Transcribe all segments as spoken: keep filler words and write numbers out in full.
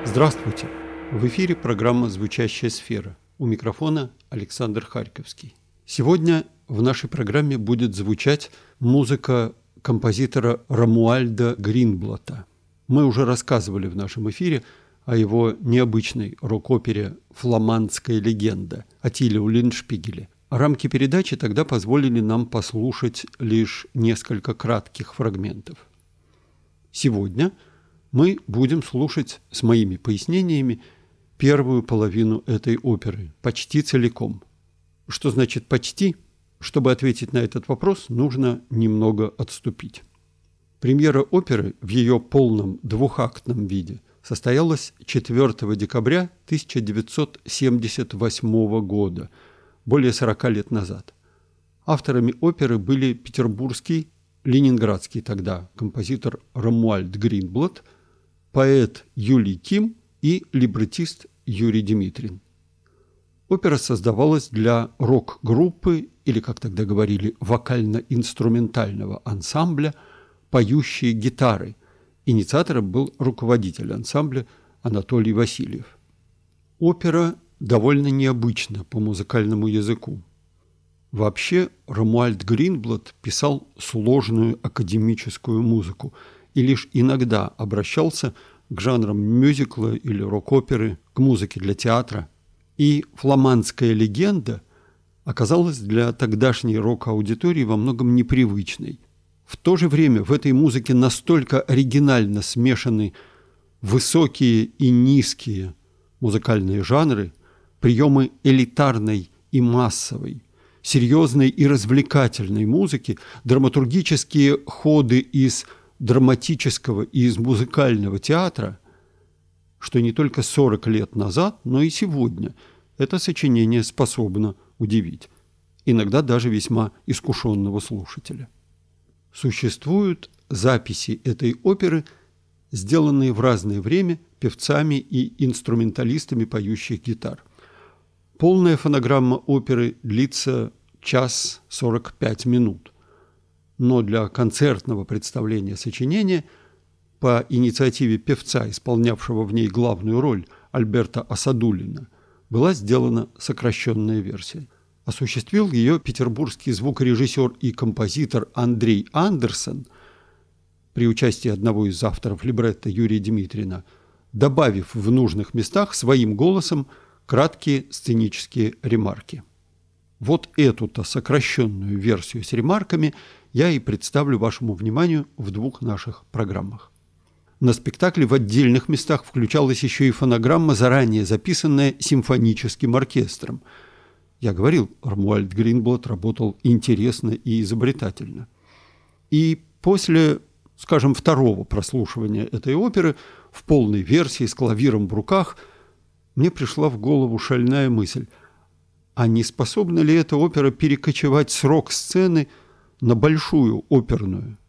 Здравствуйте! В эфире программа «Звучащая сфера». У микрофона Александр Харьковский. Сегодня в нашей программе будет звучать музыка композитора Ромуальда Гринблата. Мы уже рассказывали в нашем эфире о его необычной рок-опере «Фламандская легенда» Аттиле Уллиншпигеле. Рамки передачи тогда позволили нам послушать лишь несколько кратких фрагментов. Сегодня мы будем слушать с моими пояснениями первую половину этой оперы, почти целиком. Что значит «почти»? Чтобы ответить на этот вопрос, нужно немного отступить. Премьера оперы в ее полном двухактном виде состоялась четвёртого декабря тысяча девятьсот семьдесят восьмого года, более сорока лет назад. Авторами оперы были петербургский, ленинградский тогда композитор Ромуальд Гринблат, поэт Юлий Ким и либретист Юрий Димитрин. Опера создавалась для рок-группы, или, как тогда говорили, вокально-инструментального ансамбля «Поющие гитары». Инициатором был руководитель ансамбля Анатолий Васильев. Опера довольно необычна по музыкальному языку. Вообще, Ромуальд Гринблат писал сложную академическую музыку и лишь иногда обращался к жанрам мюзикла или рок-оперы, к музыке для театра. И «Фламандская легенда» оказалась для тогдашней рок-аудитории во многом непривычной. В то же время в этой музыке настолько оригинально смешаны высокие и низкие музыкальные жанры, приемы элитарной и массовой, серьезной и развлекательной музыки, драматургические ходы из драматического и из музыкального театра, что не только сорок лет назад, но и сегодня это сочинение способно удивить, иногда даже весьма искушенного слушателя. Существуют записи этой оперы, сделанные в разное время певцами и инструменталистами поющих гитар. Полная фонограмма оперы длится час сорок пять минут, но для концертного представления сочинения по инициативе певца, исполнявшего в ней главную роль, Альберта Асадуллина, была сделана сокращенная версия. Осуществил ее петербургский звукорежиссер и композитор Андрей Андерсон при участии одного из авторов либретто Юрия Димитрина, добавив в нужных местах своим голосом краткие сценические ремарки. Вот эту-то сокращенную версию с ремарками я и представлю вашему вниманию в двух наших программах. На спектакле в отдельных местах включалась еще и фонограмма, заранее записанная симфоническим оркестром. Я говорил, Ромуальд Гринблат работал интересно и изобретательно. И после, скажем, второго прослушивания этой оперы в полной версии с клавиром в руках мне пришла в голову шальная мысль: а не способна ли эта опера перекочевать с рок-сцены на большую оперную?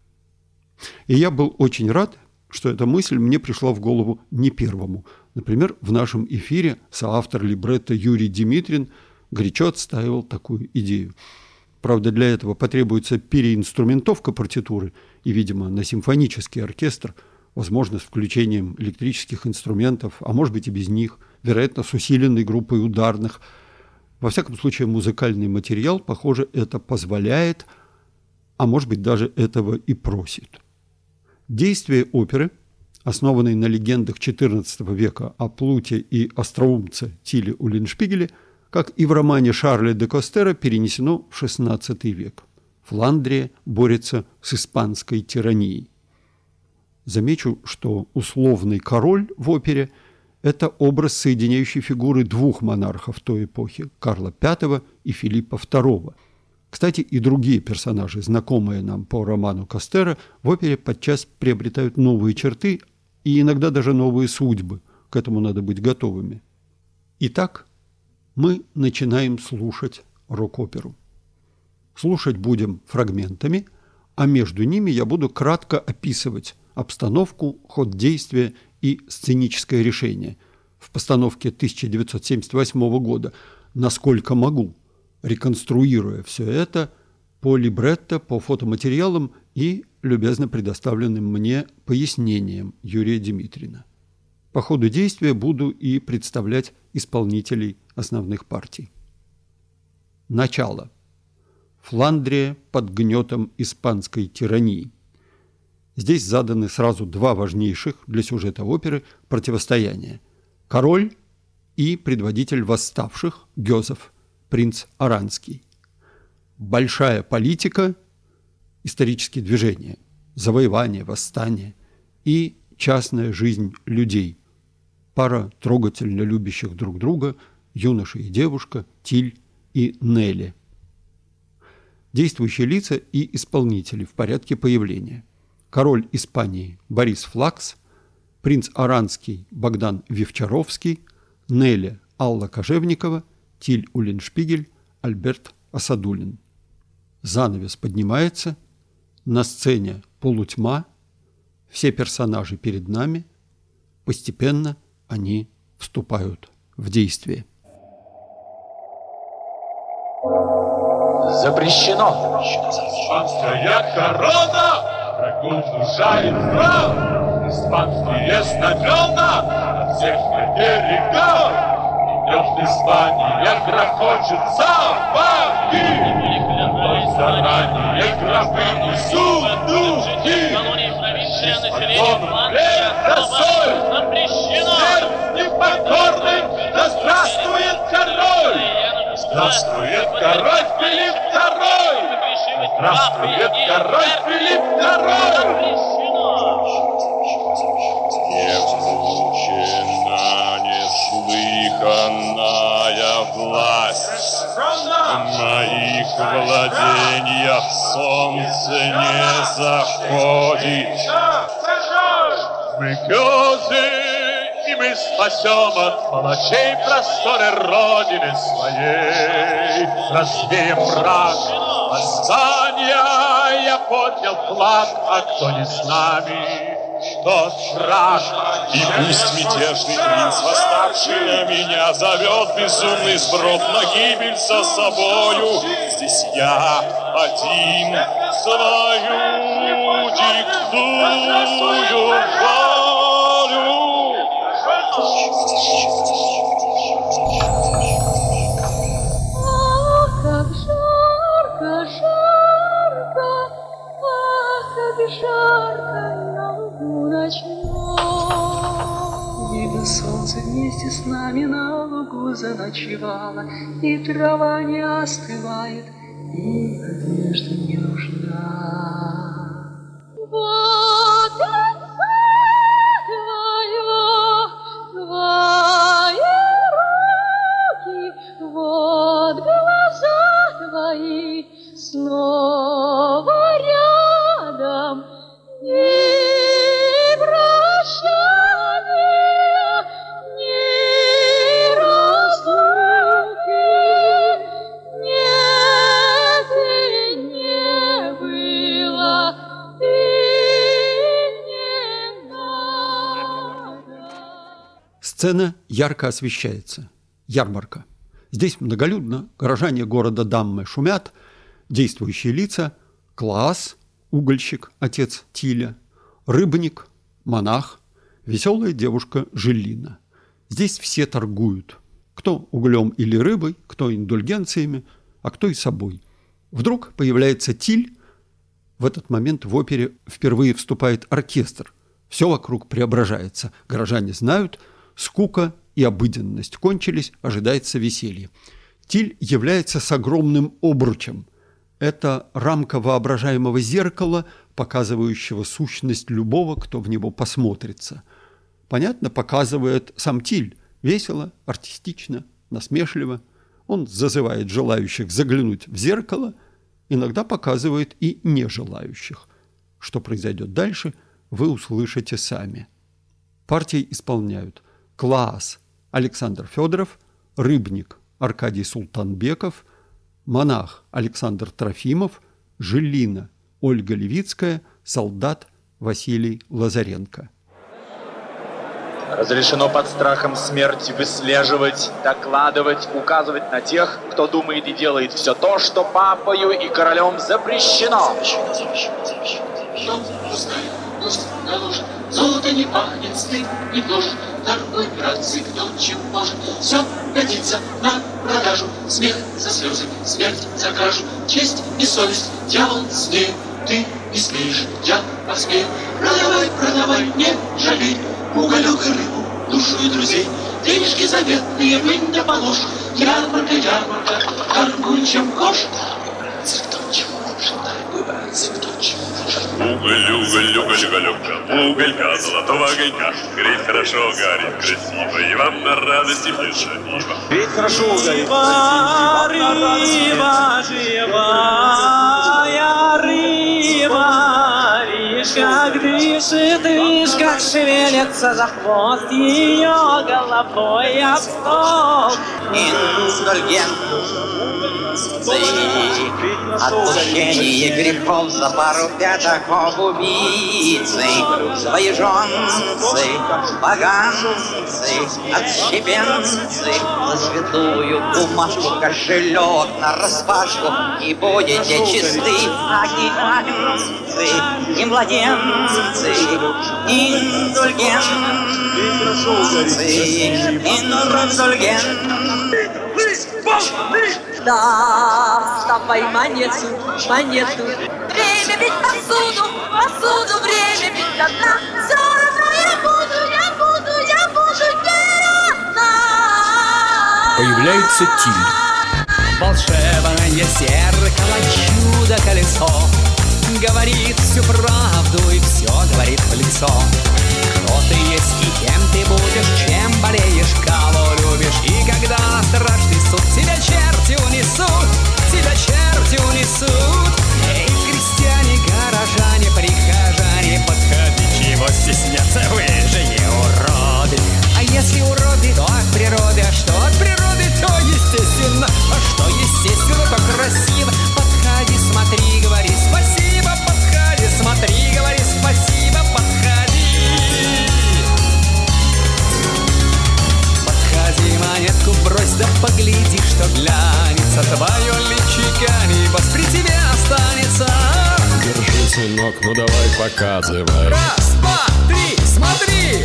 И я был очень рад, что эта мысль мне пришла в голову не первому. Например, в нашем эфире соавтор либретто Юрий Димитрин горячо отстаивал такую идею. Правда, для этого потребуется переинструментовка партитуры и, видимо, на симфонический оркестр, возможно, с включением электрических инструментов, а может быть и без них, вероятно, с усиленной группой ударных. Во всяком случае, музыкальный материал, похоже, это позволяет, а может быть, даже этого и просит. Действие оперы, основанной на легендах четырнадцатого века о плуте и остроумце Тиле Уллиншпигеле, как и в романе Шарля де Костера, перенесено в шестнадцатый век. Фландрия борется с испанской тиранией. Замечу, что условный король в опере – это образ, соединяющий фигуры двух монархов той эпохи – Карла Пятого и Филиппа Второго. Кстати, и другие персонажи, знакомые нам по роману Костера, в опере подчас приобретают новые черты и иногда даже новые судьбы. К этому надо быть готовыми. Итак, мы начинаем слушать рок-оперу. Слушать будем фрагментами, а между ними я буду кратко описывать обстановку, ход действия и сценическое решение в постановке тысяча девятьсот семьдесят восьмого года, насколько могу, реконструируя все это по либретто, по фотоматериалам и любезно предоставленным мне пояснениям Юрия Димитрина. По ходу действия буду и представлять исполнителей основных партий. Начало. Фландрия под гнетом испанской тирании. Здесь заданы сразу два важнейших для сюжета оперы противостояния. Король и предводитель восставших Гёзеф, принц Оранский. Большая политика, исторические движения, завоевания, восстания и частная жизнь людей. Пара трогательно любящих друг друга, юноша и девушка, Тиль и Нелли. Действующие лица и исполнители в порядке появления. Король Испании Борис Флакс, принц Оранский Богдан Вивчаровский, Нелли Алла Кожевникова, Тиль Уллиншпигель, Альберт Асадулин. Занавес поднимается, на сцене полутьма, все персонажи перед нами, постепенно они вступают в действие. Запрещено! Испанская корона врагу внушает страх. Испанские знамена на всех на берегах. Идет Испания, грохочет сапоги. Заранее гробы несут духи. Испокон лет косой. Смерть непокорным, да здравствует король! Здравствует король Филипп второй! Здравствует король Филипп второй! Невзучена, неслыханная власть. В моих владениях солнце не заходит. Мы гёзы, и мы спасем от палачей просторы Родины своей. Развеем мрак восстания, я поднял флаг, а кто не с нами, тот враг. И пусть мятежный принц, восставший на меня, зовет безумный сброд на гибель со собою. Здесь я один свою диктую волю. Ах, как жарко, жарко, ах, как жарко на лугу ночном. Видно, солнце вместе с нами на лугу заночевало, и трава не остывает, и надежда не нужна. Вот отца твое, твои руки, вот глаза твои снова рядом. Ни прощания, ни разлуки нет и не было, и не надо. Сцена ярко освещается. Ярмарка. Здесь многолюдно, горожане города Даммы шумят, действующие лица – Клаас, угольщик, отец Тиля, рыбник, монах, веселая девушка Желина. Здесь все торгуют. Кто углем или рыбой, кто индульгенциями, а кто и собой. Вдруг появляется Тиль. В этот момент в опере впервые вступает оркестр. Все вокруг преображается. Горожане знают, скука и обыденность кончились, ожидается веселье. Тиль является с огромным обручем. Это рамка воображаемого зеркала, показывающего сущность любого, кто в него посмотрится. Понятно, показывает сам Тиль. Весело, артистично, насмешливо. Он зазывает желающих заглянуть в зеркало, иногда показывает и нежелающих. Что произойдет дальше, вы услышите сами. Партии исполняют Клаас Александр Федоров, рыбник Аркадий Султанбеков, монах Александр Трофимов, Желина Ольга Левицкая, солдат Василий Лазаренко. Разрешено под страхом смерти выслеживать, докладывать, указывать на тех, кто думает и делает все то, что папою и королем запрещено. пусть наложит. Золото не пахнет, стыд не гложет. Торгуй, братцы, кто чем может. Все годится на продажу. Смех за слезы, смерть за кражу. Честь и совесть, дьявол с ней. Ты не смеешь, я посмею. Продавай, продавай, не жалей. Уголек и рыбу, душу и друзей. Денежки заветные, вынь да положь. Ярмарка, ярмарка, торгуй, чем хошь. Братцы, кто чем может, торгуй, братцы, кто чем может. Уголь, уголь, уголь, уголек, уголька, золотого огонька. Греть хорошо, горит красиво, и вам на радость и плешанива. Греть хорошо, горит красиво, рыба живая, рыба, речка дышит, речка шевелится за хвост ее головой об стол. Отпущение грехов за пару пятаков убийцы, свои жонцы, поганцы, отщепенцы, за святую бумажку кошелек нараспашку, и будете чисты, агитанцы, и младенцы, индульгенцы, индульгенцы. Да, вставай, монету, монету. Время бить посуду, посуду, время бить до дна. Все равно я буду, я буду, я буду не одна. Появляется Тиль. Волшебное зеркало, чудо-колесо говорит всю правду и все говорит в лицо. Кто ты есть и кем ты будешь, чем болеешь, кого любишь. И когда на страшный суд тебя черти унесут, тебя черти унесут. Эй, крестьяне, горожане, прихожане, подходи, чего стесняться, вы же не уроды. А если уроды, то от природы, а что от природы, то естественно. А что естественно, то красиво. Подходи, смотри, говори спасибо, подходи, смотри, говори спасибо, подходи. Подходи, монетку брось, да погляди, что глянется твое личико, небось при тебе останется. Держи, сынок, ну давай показывай. Раз, два, три, смотри.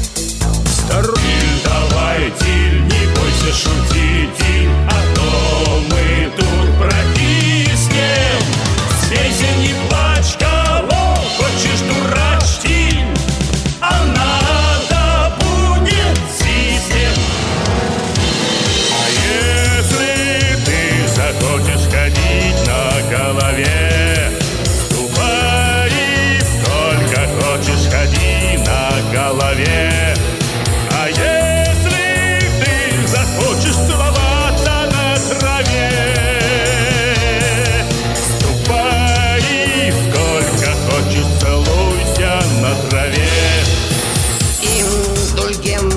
Тиль, давай, Тиль, не бойся шутить, Тиль, а то мы тут протиснем. Смейся, не плачь, кого хочешь, дурач, Тиль, а надо будет систем. А если ты захочешь ходить на голове, ступай, сколько хочешь, ходи на голове. А если ты захочешь целоваться на траве, ступай, сколько хочешь, целуйся на траве. Индульгенцы,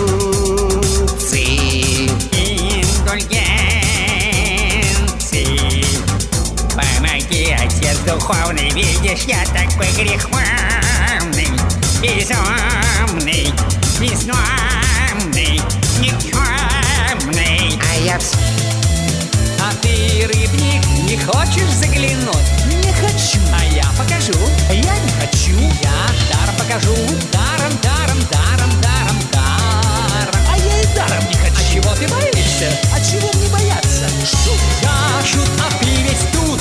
индульгенцы. Помоги, отец духовный, видишь, я такой греховный, безумный, безномный, никчемный. а я вс... А ты, рыбник, не хочешь заглянуть? Не хочу. А я покажу. Я не хочу. Я даром покажу. Даром, даром, даром, даром, даром. А я и даром не хочу. А чего ты боишься? А чего мне бояться? Шут. Я шут, а ты весь тут.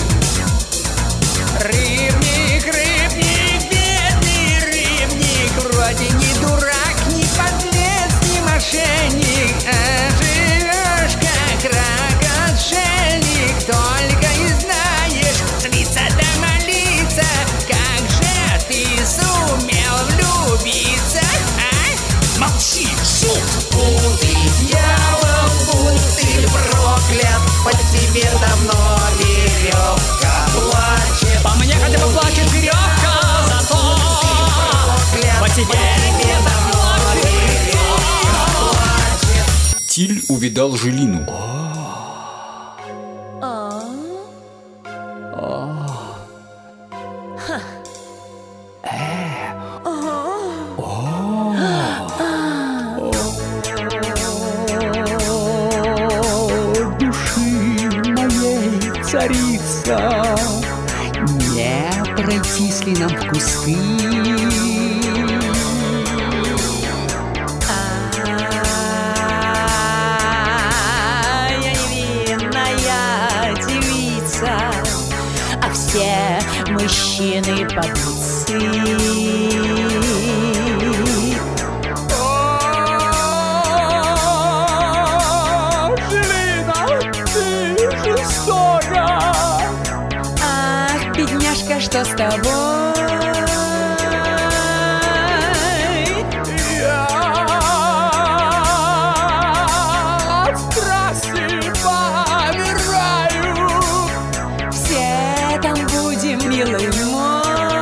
Рыбник, рыбник, бедный рыбник. Вроде не дурак, не подлец, не мошенник, а живешь как рак, отшельник. Только и знаешь злиться да молиться. Как же ты сумел влюбиться, а? Молчи, шут! Будь ты дьявол, будь ты проклят, по тебе давно веревка плачет. По мне хотя бы плачет веревка, зато по тебе давно веревка плачет. Тиль увидал Жилину. Царица, не пройтись ли нам в кусты? мужчины побиться. Бедняжка, что с тобой? Я от страсти помираю. Все там будем, милый мой.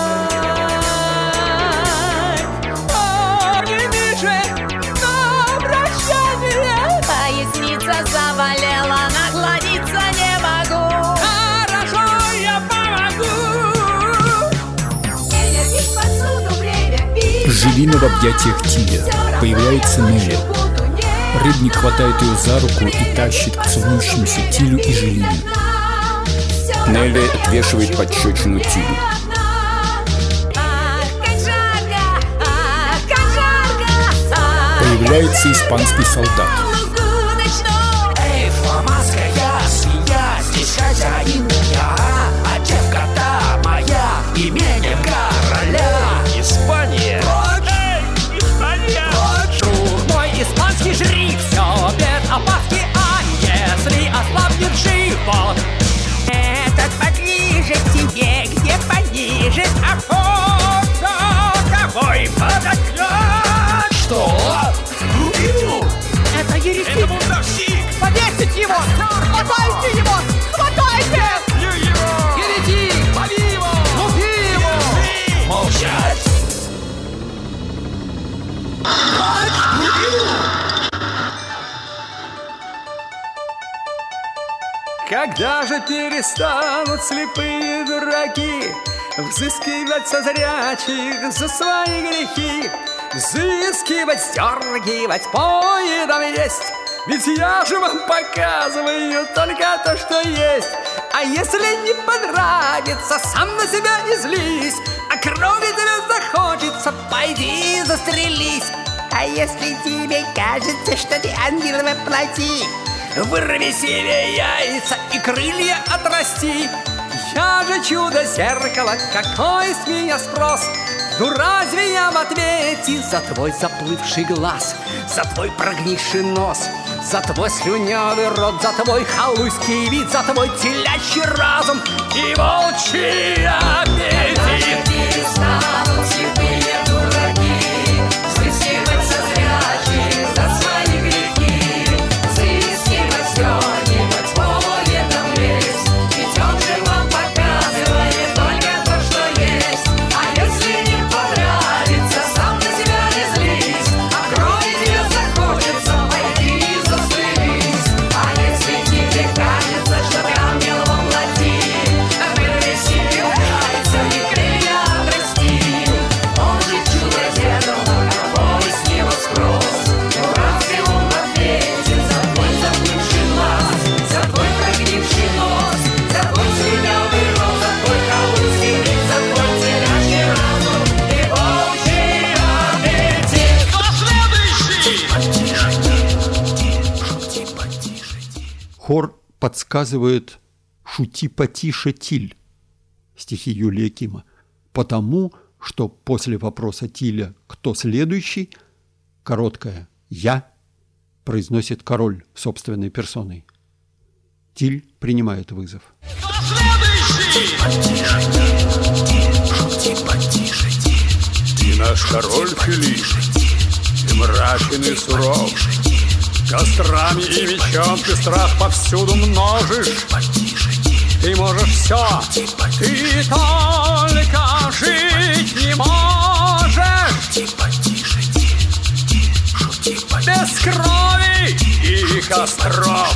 Обними же на прощание. Поясница заболела, наклониться не могу. Желина в объятиях Тиля. Появляется Нелли. Рыбник хватает ее за руку и тащит к целующимся Тилю и Желине. Нелли отвешивает пощечину Тилю. Появляется испанский солдат. Эй, фламандская свинья, здесь хозяин я, а девка-то моя, именем короля. Испания. Эй, Испания. Мой испанский жрик, все без опаски, а если ослабнет живот, этот поближе к тебе, где пониже, а фото тобой подойдет. Что? Это ересик. Это бунтовщик. Повесить его! Хватайте его! Хватайте! Еретик! Лови его! Лови его! Молчать! Когда же перестанут слепые дураки взыскивать со зрячих за свои грехи? Взыскивать, сдергивать поедом есть. Ведь я же вам показываю только то, что есть. А если не понравится, сам на себя не злись. А крови тебя захочется, пойди застрелись. А если тебе кажется, что ты ангел воплоти, вырви себе яйца и крылья отрасти. Я же чудо-зеркало, какой с меня спрос? Ну разве я в ответе за твой заплывший глаз, за твой прогнивший нос, за твой слюнявый рот, за твой халуйский вид, за твой телячий разум и волчий аппетит? перестанут слепые дураки взыскивать со зрячих за свои грехи, взыскивать, сдергивать поедом лезть. Ведь он же вам показывает только то, что есть. А если не понравится, сам на себя не злись. А крови тебе захочется, пойди и застрелись. А если тебе кажется, что ты ангел во плоти, вырви себе яйца и крылья отрасти. Он же чудо-зеркало, какой с него спрос? Ну разве он ответит за твой заплывший глаз, за твой прогнивший нос, за твой слюнявый рот, за твой халуйский вид, за твой терящий разум и волчий аппетит? Хор подсказывает «Шути потише, Тиль» стихи Юлия Кима, потому что после вопроса Тиля «Кто следующий?» короткое «Я» произносит король собственной персоной. Тиль принимает вызов. Ты наш король, Филипп, ты мрачен и суров, кострами и мечом ты страх повсюду множишь. Ты можешь все, ты только жить не можешь. Без крови и костров.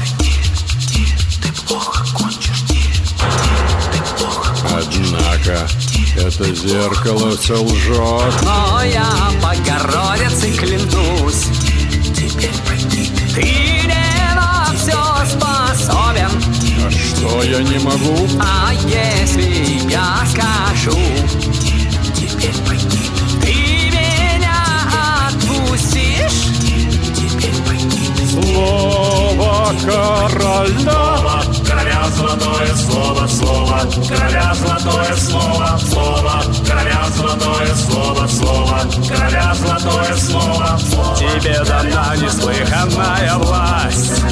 Однако это зеркало все лжет. Но я Богородицей клянусь, ты не на все способен. А что я не могу? А если я скажу, ты меня отпустишь? Слово короля, короля золотое слово, слово, короля золотое слово. священная власть.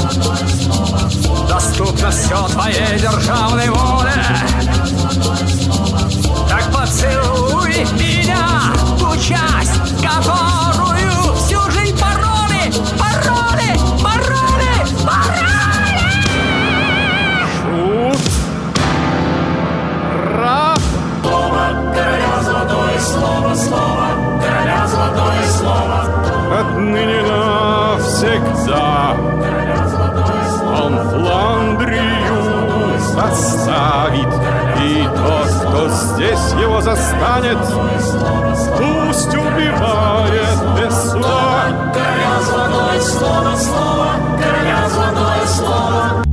Доступно все твоей державной воле. Так поцелуй меня, ту часть, которую всю жизнь пароли, пароли, пароли, пароли. Шут. Ра. Слово короля, золотое слово, слово короля, золотое слово. Отныне навсегда он Фландрию оставит, и тот, кто здесь его застанет, пусть убивает без суда. Короля, золотое слово, слово короля, золотое слово.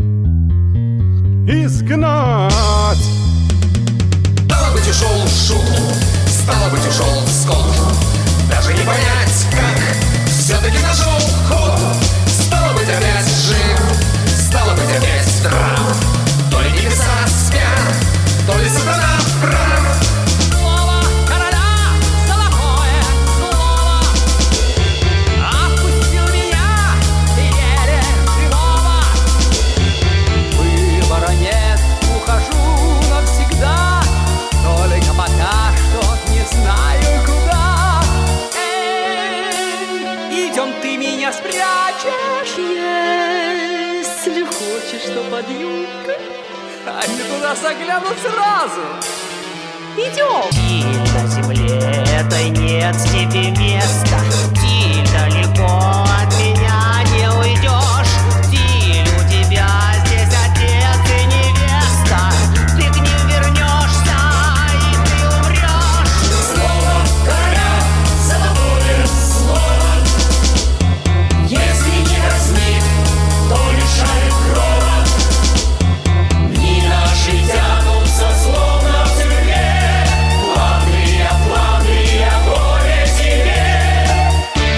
Изгнать. Стало быть, ушел шум, стало быть, ушел скон. Даже не понять, как все-таки нашел ход. Стало быть, опять жив, стало быть, опять здрав. То ли небеса спят, то ли сатана прав. Слово короля, золотое слово, отпустил меня, еле живого. Выбора нет, ухожу навсегда, только пока что не знаю куда. Эй, идем, ты меня спрячешь, если хочешь, что под юбкой, а не туда заглянут сразу. Идем. Тиль, на земле этой нет тебе места. Тиль, далеко от меня не уйдешь. Тиль, у тебя здесь отец и невеста. Ты к ним вернешься, и ты умрешь. Слово короля, золотое слово. Если не казнит, то лишает крова. Дни наши тянутся словно в тюрьме. Фландрия, Фландрия, горе тебе.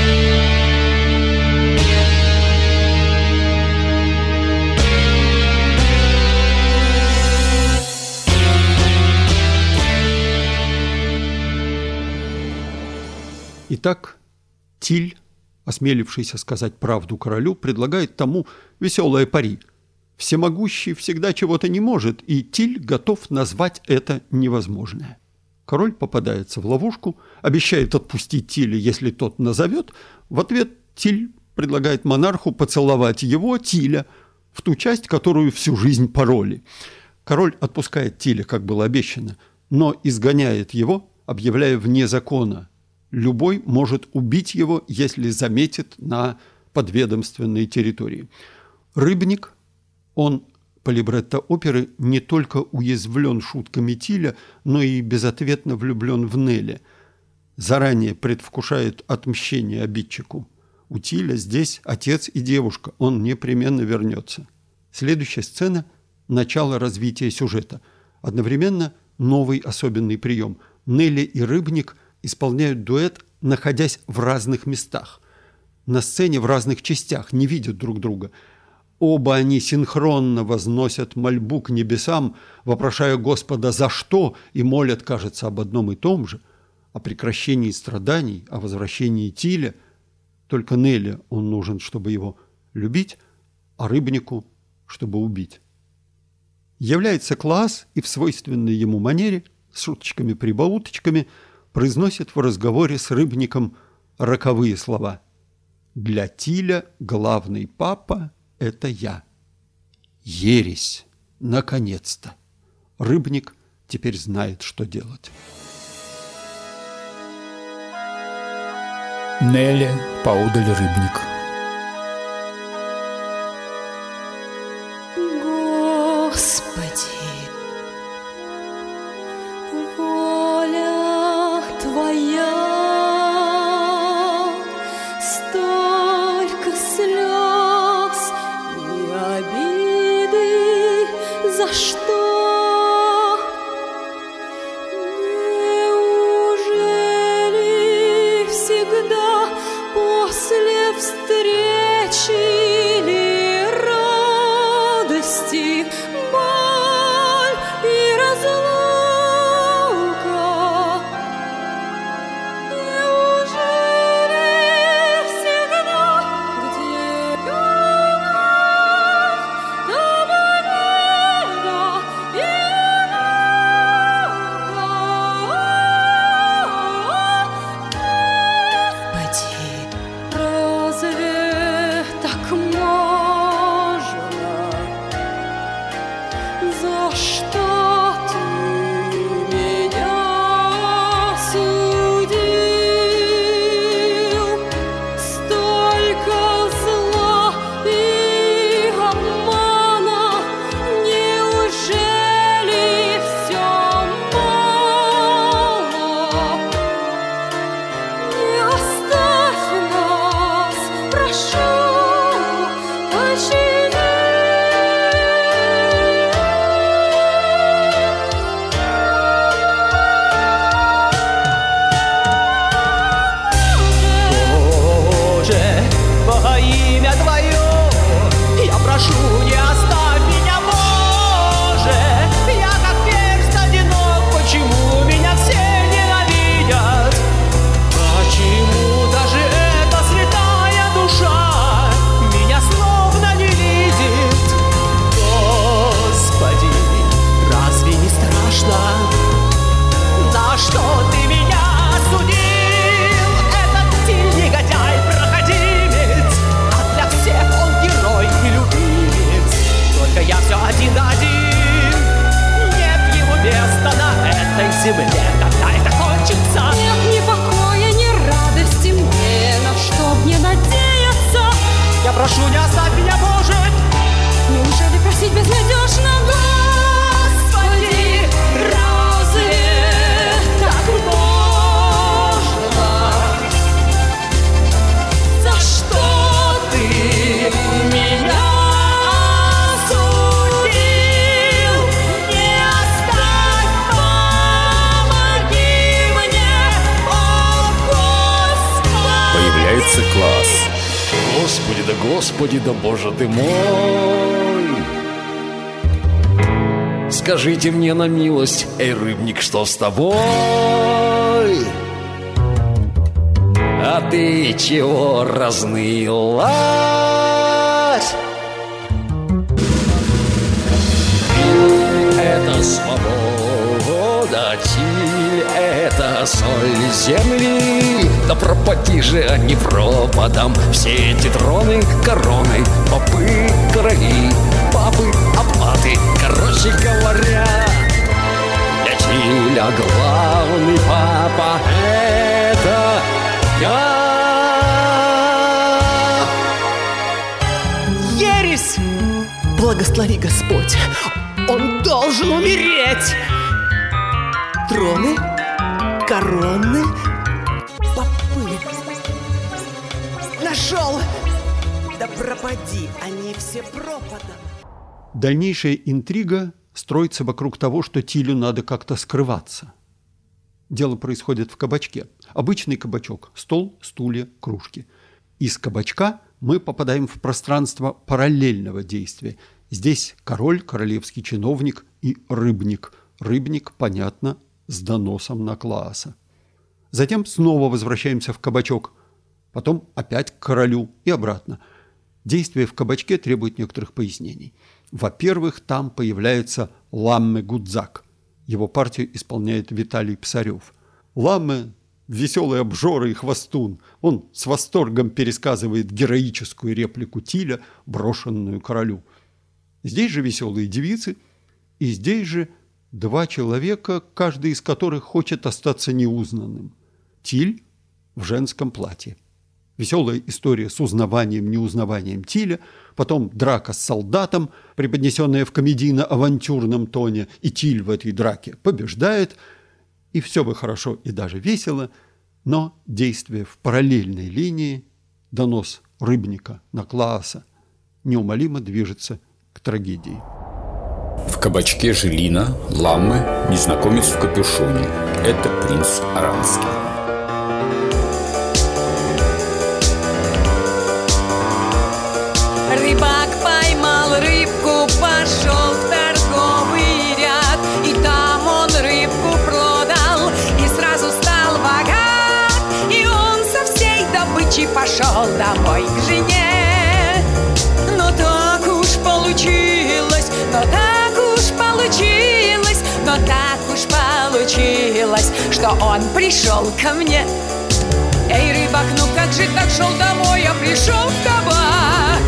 Итак, Тиль, осмелившийся сказать правду королю, предлагает тому веселое пари. Всемогущий всегда чего-то не может, и Тиль готов назвать это невозможное. Король попадается в ловушку, обещает отпустить Тиля, если тот назовет. В ответ Тиль предлагает монарху поцеловать его, Тиля, в ту часть, которую всю жизнь пороли. Король отпускает Тиля, как было обещано, но изгоняет его, объявляя вне закона. Любой может убить его, если заметит на подведомственной территории. Рыбник, он по либретто оперы не только уязвлен шутками Тиля, но и безответно влюблен в Нелли. Заранее предвкушает отмщение обидчику. У Тиля здесь отец и девушка, он непременно вернется. Следующая сцена – начало развития сюжета. Одновременно новый особенный прием. Нелли и Рыбник исполняют дуэт, находясь в разных местах. На сцене в разных частях, не видят друг друга. Оба они синхронно возносят мольбу к небесам, вопрошая Господа «за что?» и молят, кажется, об одном и том же, о прекращении страданий, о возвращении Тиля. Только Нелли он нужен, чтобы его любить, а Рыбнику, чтобы убить. Является Клаас и в свойственной ему манере, с шуточками-прибауточками, произносит в разговоре с Рыбником роковые слова. «Для Тиля главный папа – это я». Ересь! Наконец-то! Рыбник теперь знает, что делать. Нелли, поодаль Рыбник. Господи, воля Твоя, столько слез и обиды, за что? Неужели всегда после встречи прошу, не оставь меня, Боже. Я как перст одинок, почему меня все ненавидят? Почему даже эта святая душа меня словно не видит? Господи, разве не страшно? За что ты меня осудил? Этот Тиль негодяй, проходимец, а для всех он герой и любимец. Только я все один на один. Нет ему места на этой земле, когда это кончится. Нет ни покоя, ни радости мне, на что мне надеяться? Я прошу, не оставь меня, Боже. Неужели просить безнадежно? Господи, разве так можно? За что ты меня осудил? Не оставь, помоги мне, о Господи. Появляется класс. Господи, да Господи, да Боже ты мой! Скажите мне на милость, эй, рыбник, что с тобой? А ты чего разнылась? Тиль — это свобода, Тиль — это соль земли. Да пропади же они пропадом, все эти троны короной, попы, короли, папы, аббаты. Короче говоря, для Тиля главный папа — это я. Ересь! Благослови Господь, он должен умереть. Троны, короны, попы. Нашел! Да пропади, они все пропадом. Дальнейшая интрига строится вокруг того, что Тилю надо как-то скрываться. Дело происходит в кабачке. Обычный кабачок – стол, стулья, кружки. Из кабачка мы попадаем в пространство параллельного действия. Здесь король, королевский чиновник и рыбник. Рыбник, понятно, с доносом на Клааса. Затем снова возвращаемся в кабачок. Потом опять к королю и обратно. Действие в кабачке требует некоторых пояснений. Во-первых, там появляется Ламме Гудзак. Его партию исполняет Виталий Псарев. Ламме – веселый обжора и хвостун. Он с восторгом пересказывает героическую реплику Тиля, брошенную королю. Здесь же веселые девицы, и здесь же два человека, каждый из которых хочет остаться неузнанным. Тиль в женском платье. Веселая история с узнаванием, неузнаванием Тиля, потом драка с солдатом, преподнесенная в комедийно-авантюрном тоне, и Тиль в этой драке побеждает, и все бы хорошо и даже весело, но действие в параллельной линии, донос рыбника на Клааса, неумолимо движется к трагедии. В кабачке Желина, Ламме, незнакомец в капюшоне. Это принц Аранский. Рыбак поймал рыбку, пошел в торговый ряд, и там он рыбку продал, и сразу стал богат, и он со всей добычей пошел домой к жене. Но так уж получилось, но так уж получилось, но так уж получилось, что он пришел ко мне. Эй, рыбак, ну как же так, шел домой, а пришел в кабак?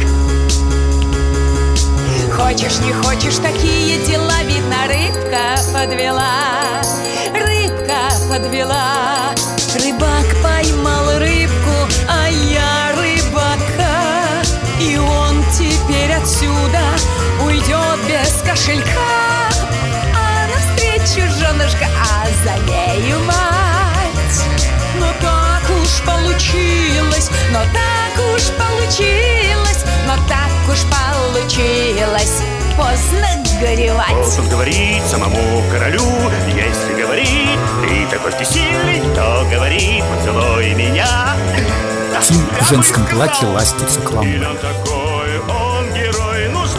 Хочешь, не хочешь, такие дела, видно, рыбка подвела, рыбка подвела. Рыбак поймал рыбку, а я рыбака, и он теперь отсюда уйдет без кошелька. А навстречу женушка, а за нею мать. Но так уж получилось, но так уж получилось, но так уж получилось, поздно горевать. Должен говорить самому королю, если говорит, ты такой всесильный, то говори, поцелуй меня. Тиль в женском платье ластится к Ламме. Он такой, он герой, ну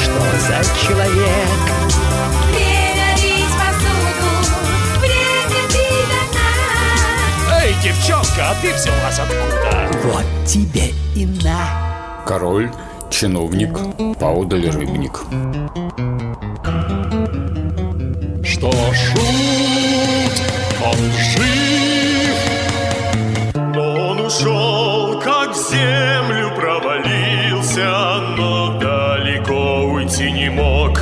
что за человек? Время бить посуду, время бить до дна. Эй, девчонка, а ты взялась откуда? Вот тебе и на. Король, чиновник, поодаль рыбник. Что шут, он жив, но он ушел, как в землю провалился, но далеко уйти не мог.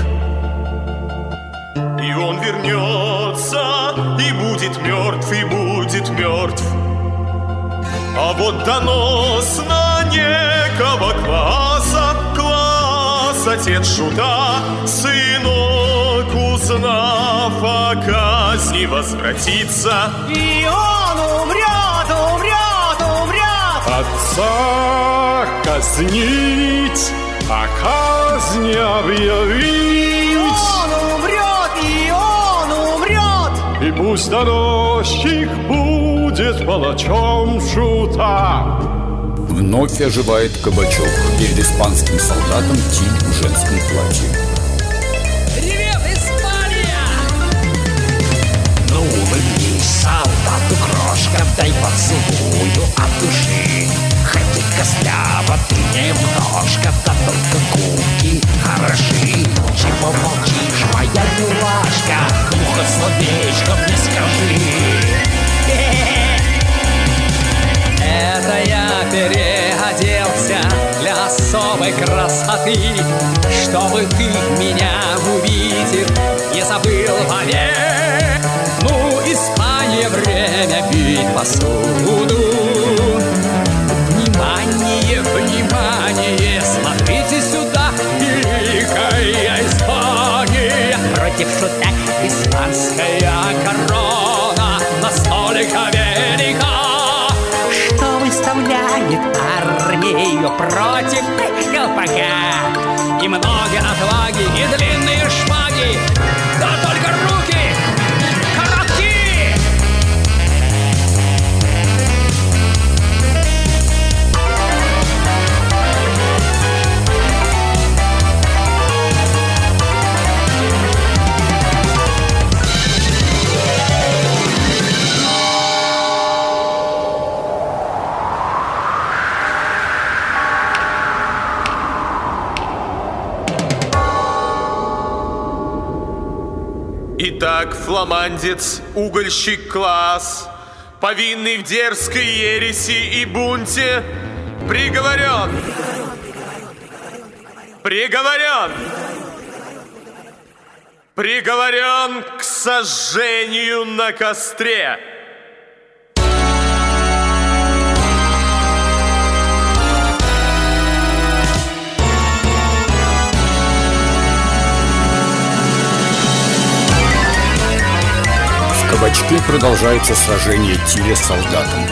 И он вернется, и будет мертв, и будет мертв. А вот донос на некого класса, класс, отец шута, сынок, узнав о казни, возвратится. И он умрет, умрет, умрет. Отца казнить, а казнь объявить. И он умрет, и он умрет. И пусть доносчик будет палачом шута. Вновь оживает кабачок. Перед испанским солдатом Тиль в женском платье. Привет, Испания! Ну, вы солдату крошка, дай поцелую от души. Хоть и костлява ты немножко, да только губки хороши. Чего молчишь, моя милашка? Ну-ка словечко мне скажи. Это я переоделся для особой красоты, чтобы ты меня увидев не забыл вовек. Ну, Испания, время пить посуду. Внимание, внимание, смотрите сюда, великая Испания. Против шута испанская корона настолько велика, что выставляет армию против колпака. И много отваги, и длинные шпаги, да только руки короткие. Итак, фламандец, угольщик класс, повинный в дерзкой ереси и бунте, приговорен. Приговорен. Приговорен к сожжению на костре. В кабачке продолжается сражение Тиля с солдатом.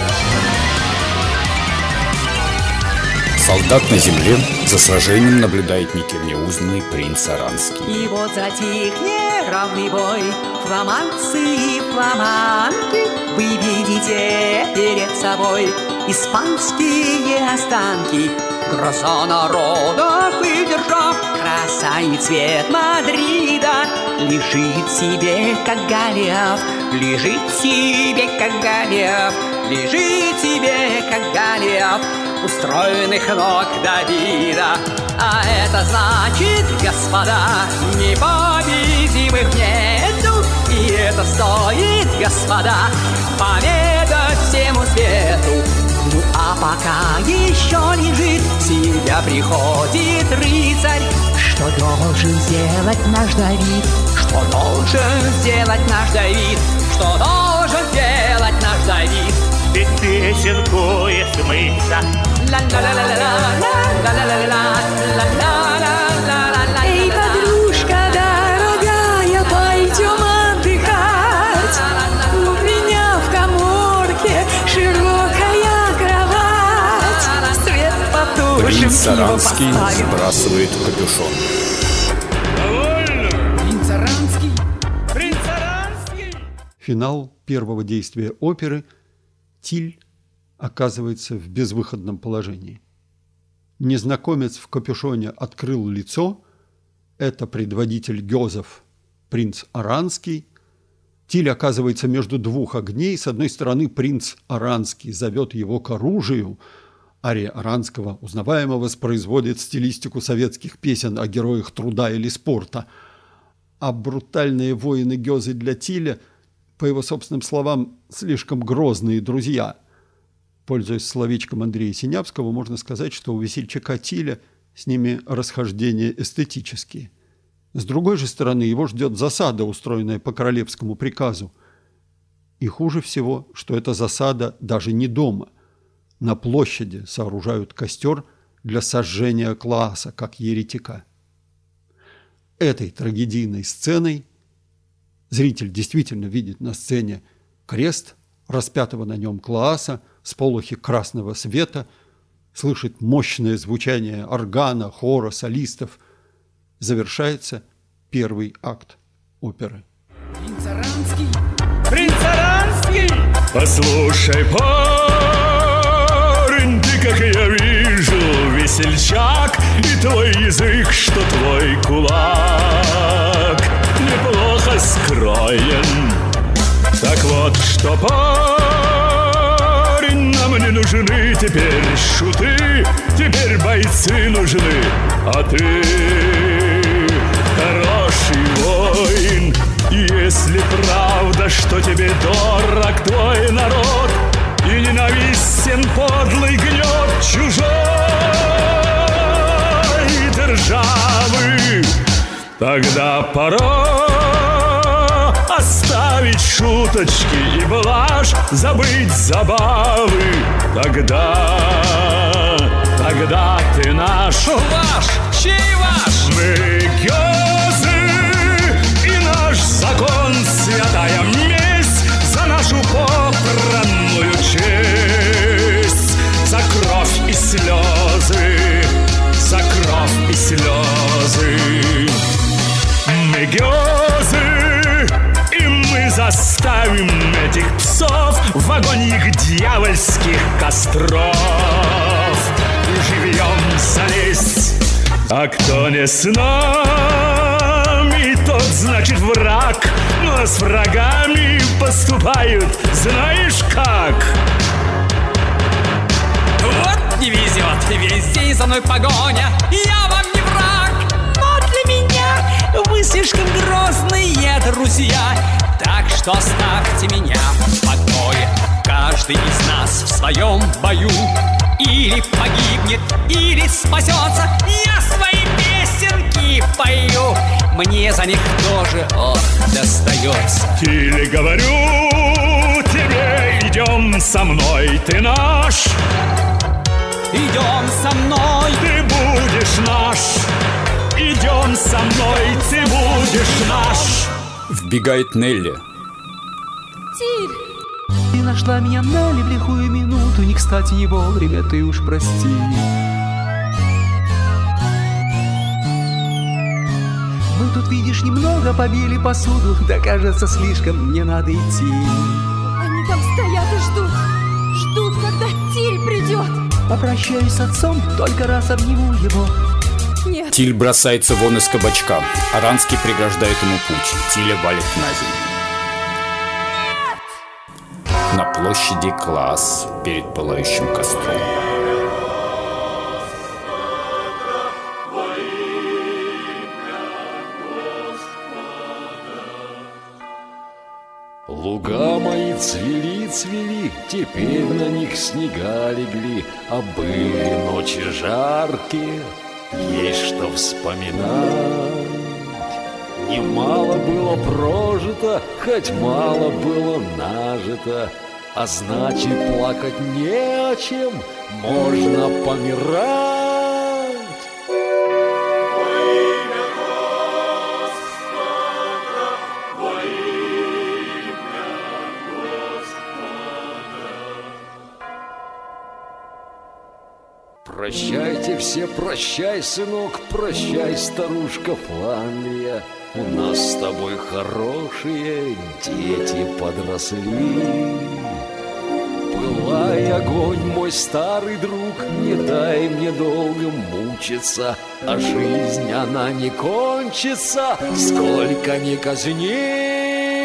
Солдат на земле, за сражением наблюдает никем не узнанный принц Аранский. И вот затих неравный бой, фламандцы и фламанки. Вы видите перед собой испанские останки. Гроза народов выдержав, краса и цвет Мадрида лежит себе, как Голиаф, лежит себе, как Голиаф, лежит себе, как Голиаф, устроенных ног Давида. А это значит, господа, непобедимых нету. И это стоит, господа, поведать всему свету. Ну а пока еще лежит, в себя приходит рыцарь. Что должен сделать наш Давид? Что должен сделать наш Давид? Что должен сделать наш Давид? Ведь песенкует смыться. Эй, подружка дорогая, пойдем отдыхать. У меня в каморке широкая кровать. Свет потушим, Принц Аранский его поставим. сбрасывает капюшон. Принц Аранский! Принц Аранский! Финал первого действия оперы. Тиль оказывается в безвыходном положении. Незнакомец в капюшоне открыл лицо, Это предводитель гёзов принц Аранский. Тиль оказывается между двух огней. С одной стороны, принц Аранский зовет его к оружию. Ария Аранского, узнаваемо, воспроизводит стилистику советских песен о героях труда или спорта. А брутальные воины-гёзы для Тиля, по его собственным словам, слишком грозные друзья. Пользуясь словечком Андрея Синявского, можно сказать, что у весельчака Тиля с ними расхождения эстетические. С другой же стороны, его ждет засада, устроенная по королевскому приказу. И хуже всего, что эта засада даже не дома. На площади сооружают костер для сожжения Клааса, как еретика. Этой трагедийной сценой зритель действительно видит на сцене крест, распятого на нем Клааса, сполохи красного света, слышит мощное звучание органа, хора, солистов. Завершается первый акт оперы. Принц Аранский! Принц Аранский! Послушай, парень, ты, как я вижу, весельчак, и твой язык, что твой кулак неплохо скроен. Так вот, что, парень, нам не нужны теперь шуты, теперь бойцы нужны, а ты хороший воин. Если правда, что тебе дорог твой народ и ненавистен подлый гнет чужой державы, тогда пора оставить шуточки и блажь, забыть забавы. Тогда, тогда ты наш. Ваш, чей ваш? Мы гёзы, и наш закон святая месть за нашу попранную честь, за кровь и слезы, за кровь и слезы. Мы гёзы, и мы заставим этих псов в огонь их дьявольских костров живьем залезть. А кто не с нами, тот значит враг. Но с врагами поступают знаешь как. Вот не везет, весь день за мной погоня, я вам не враг. Но для меня вы слишком грозные друзья, так что оставьте меня в покое. Каждый из нас в своем бою или погибнет, или спасется. Я свои песенки пою, мне за них тоже ох, достается. Или говорю тебе, идем со мной, ты наш. Идем со мной, ты будешь наш. Идем со мной, ты будешь наш. Вбегает Нелли. Тиль! Ты нашла меня на лихую минуту, не кстати, не вовремя, ты уж прости. Мы тут, видишь, немного побили посуду, да, кажется, слишком мне надо идти. Они там стоят и ждут, ждут, когда Тиль придет. Попрощаюсь с отцом, только раз обниму его. Нет. Тиль бросается вон из кабачка. Аранский преграждает ему путь. Тиля валит на землю. На площади Клаас перед пылающим костром. Луга мои цвели, цвели, теперь на них снега легли, а были ночи жаркие, есть что вспоминать. Немало было прожито, хоть мало было нажито, а значит, плакать не о чем, можно помирать. Прощайте все, прощай, сынок, прощай, старушка Фландрия. У нас с тобой хорошие дети подросли. Был пылай, огонь, мой старый друг, не дай мне долго мучиться, а жизнь, она не кончится, сколько ни казни.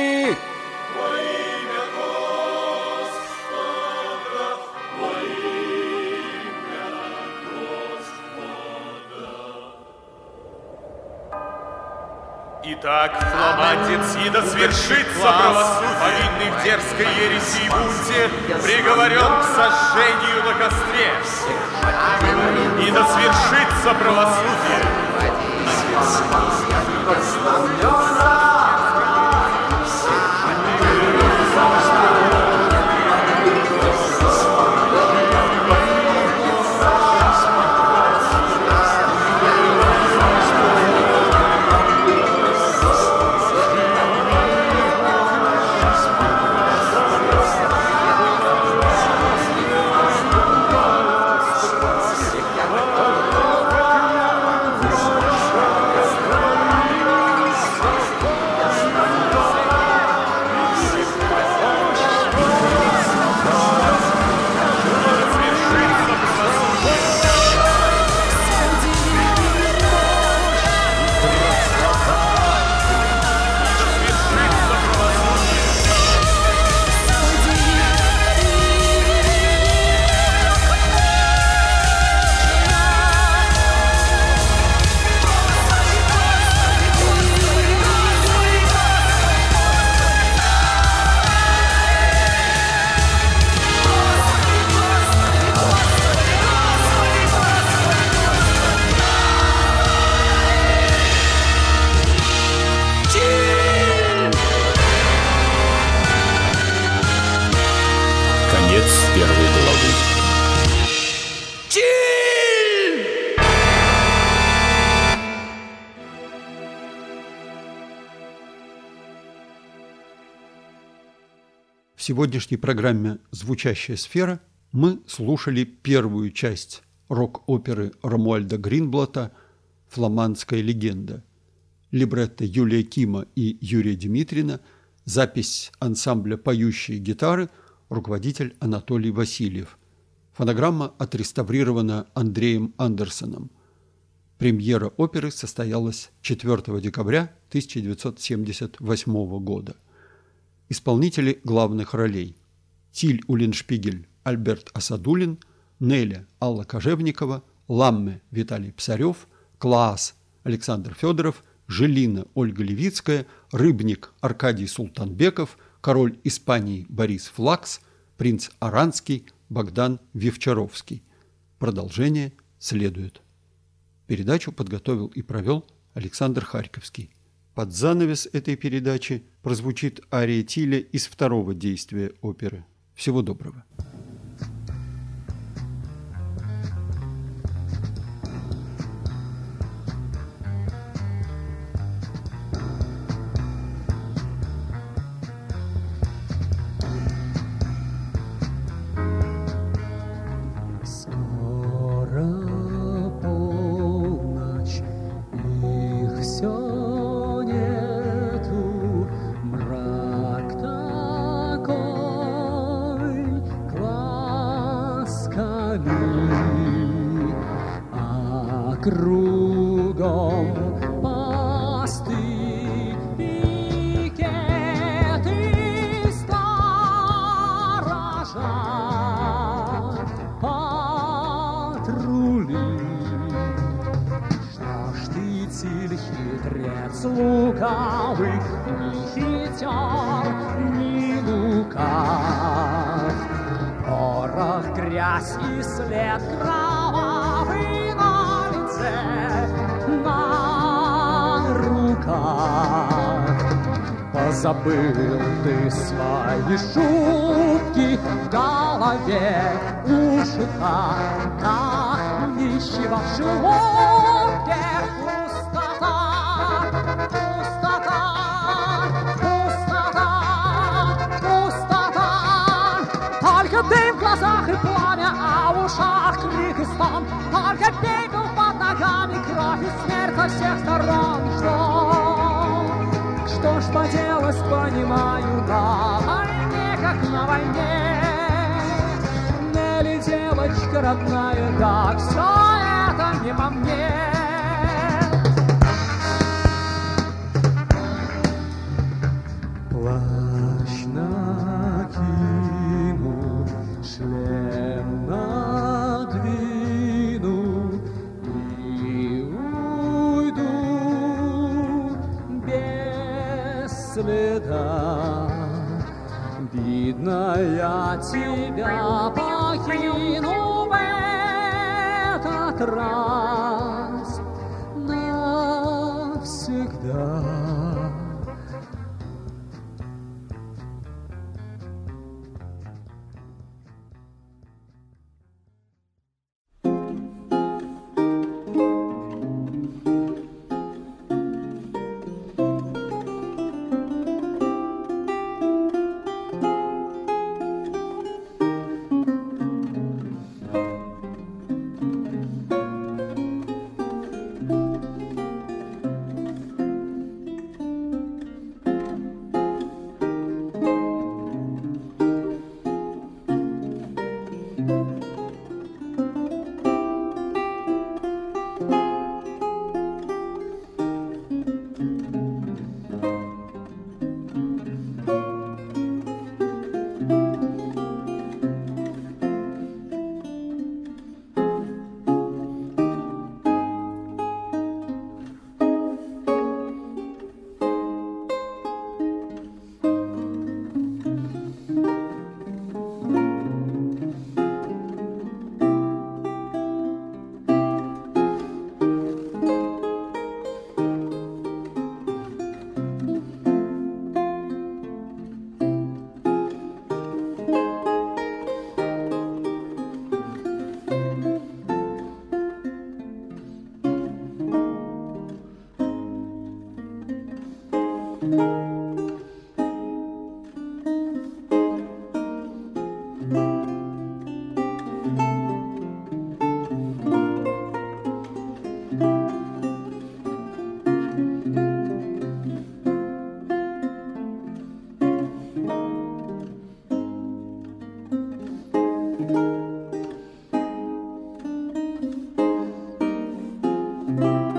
Итак, фламандец, и да свершится правосудие, повинный в дерзкой ереси и бунте, приговорен к сожжению на костре. И да свершится правосудие. В сегодняшней программе «Звучащая сфера» мы слушали первую часть рок-оперы Ромуальда Гринблата «Фламандская легенда». Либретто Юлия Кима и Юрия Дмитрина, запись ансамбля «Поющие гитары», руководитель Анатолий Васильев. Фонограмма отреставрирована Андреем Андерсоном. Премьера оперы состоялась четвёртого декабря тысяча девятьсот семьдесят восьмого года. Исполнители главных ролей: Тиль Уллиншпигель Альберт Асадулин, Неля Алла Кожевникова, Ламме Виталий Псарев, Клаас Александр Федоров, Желина Ольга Левицкая, Рыбник Аркадий Султанбеков, король Испании Борис Флакс, принц Аранский Богдан Вивчаровский. Продолжение следует. Передачу подготовил и провел Александр Харьковский. Под занавес этой передачи прозвучит ария Тиля из второго действия оперы. Всего доброго. Кругом посты, пикеты, сторожа, патрули. Что ж ты, Тиль, хитрец лукавый, ни хитер, ни лукав, порох, грязь и след кровавый на руках. Позабыл ты свои шутки в голове, уши так, как нищего в желудке. Пустота, пустота, пустота, пустота. Только дым в глазах и пламя, а в ушах крик и стон. Только пепел под ногами, кровь и смерть со всех сторон. Что, что ж поделать, понимаю, на войне, как на войне. девочка родная, да, все это не по мне. Плащ накину, шлем надвину и уйду без следа. Видно, я тебя покину в этот раз навсегда. Thank you.